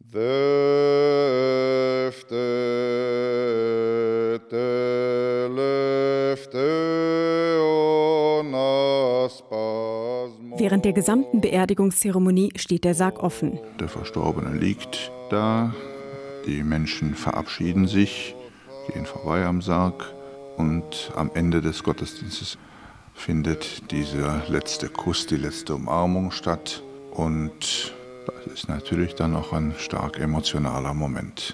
Während der gesamten Beerdigungszeremonie steht der Sarg offen. Der Verstorbene liegt da, die Menschen verabschieden sich, gehen vorbei am Sarg und am Ende des Gottesdienstes findet dieser letzte Kuss, die letzte Umarmung statt und das ist natürlich dann auch ein stark emotionaler Moment.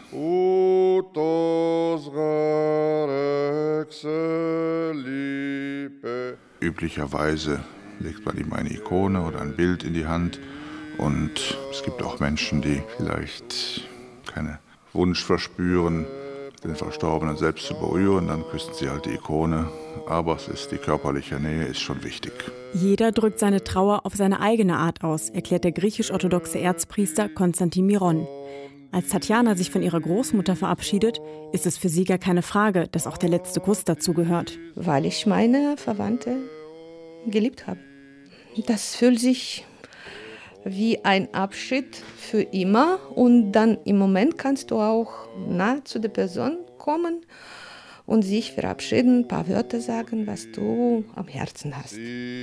Üblicherweise legt man ihm eine Ikone oder ein Bild in die Hand und es gibt auch Menschen, die vielleicht keinen Wunsch verspüren, den Verstorbenen selbst zu berühren, dann küssen sie halt die Ikone, aber die körperliche Nähe ist schon wichtig. Jeder drückt seine Trauer auf seine eigene Art aus, erklärt der griechisch-orthodoxe Erzpriester Konstantin Miron. Als Tatjana sich von ihrer Großmutter verabschiedet, ist es für sie gar keine Frage, dass auch der letzte Kuss dazugehört. Weil ich meine Verwandte geliebt habe. Das fühlt sich wie ein Abschied für immer und dann im Moment kannst du auch nahe zu der Person kommen und sich verabschieden, ein paar Wörter sagen, was du am Herzen hast.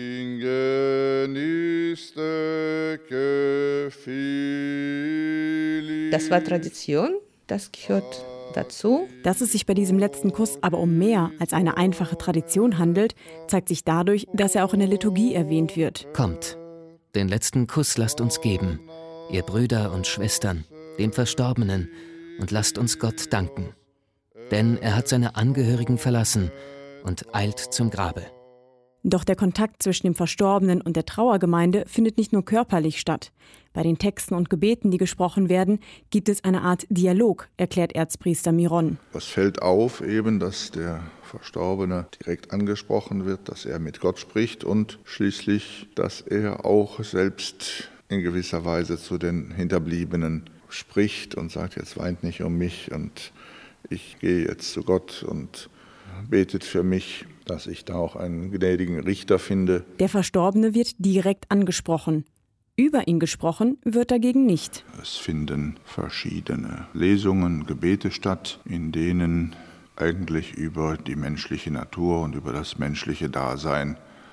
Das war Tradition, das gehört dazu. Dass es sich bei diesem letzten Kuss aber um mehr als eine einfache Tradition handelt, zeigt sich dadurch, dass er auch in der Liturgie erwähnt wird. Kommt, den letzten Kuss lasst uns geben, ihr Brüder und Schwestern, dem Verstorbenen, und lasst uns Gott danken. Denn er hat seine Angehörigen verlassen und eilt zum Grabe. Doch der Kontakt zwischen dem Verstorbenen und der Trauergemeinde findet nicht nur körperlich statt. Bei den Texten und Gebeten, die gesprochen werden, gibt es eine Art Dialog, erklärt Erzpriester Miron. Es fällt auf eben, dass der Verstorbene direkt angesprochen wird, dass er mit Gott spricht und schließlich, dass er auch selbst in gewisser Weise zu den Hinterbliebenen spricht und sagt, jetzt weint nicht um mich und ich gehe jetzt zu Gott und betet für mich, dass ich da auch einen gnädigen Richter finde. Der Verstorbene wird direkt angesprochen. Über ihn gesprochen wird dagegen nicht. Es finden verschiedene Lesungen, Gebete statt, in denen eigentlich über die menschliche Natur und über das menschliche Dasein,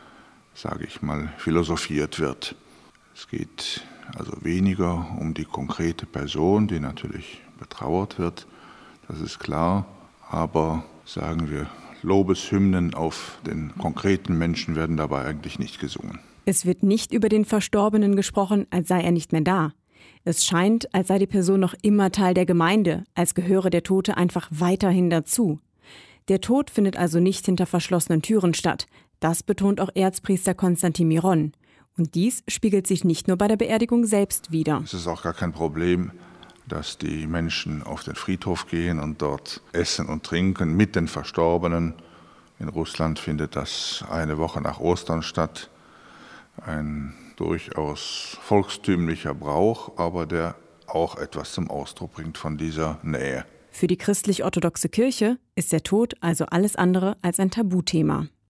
sage ich mal, philosophiert wird. Es geht also weniger um die konkrete Person, die natürlich betrauert wird, das ist klar, aber sagen wir, Lobeshymnen auf den konkreten Menschen werden dabei eigentlich nicht gesungen. Es wird nicht über den Verstorbenen gesprochen, als sei er nicht mehr da. Es scheint, als sei die Person noch immer Teil der Gemeinde, als gehöre der Tote einfach weiterhin dazu. Der Tod findet also nicht hinter verschlossenen Türen statt. Das betont auch Erzpriester Konstantin Miron. Und dies spiegelt sich nicht nur bei der Beerdigung selbst wider. Es ist auch gar kein Problem, dass die Menschen auf den Friedhof gehen und dort essen und trinken mit den Verstorbenen. In Russland findet das eine Woche nach Ostern statt. Ein durchaus volkstümlicher Brauch, aber der auch etwas zum Ausdruck bringt von dieser Nähe. Für die christlich-orthodoxe Kirche ist der Tod also alles andere als ein Tabuthema.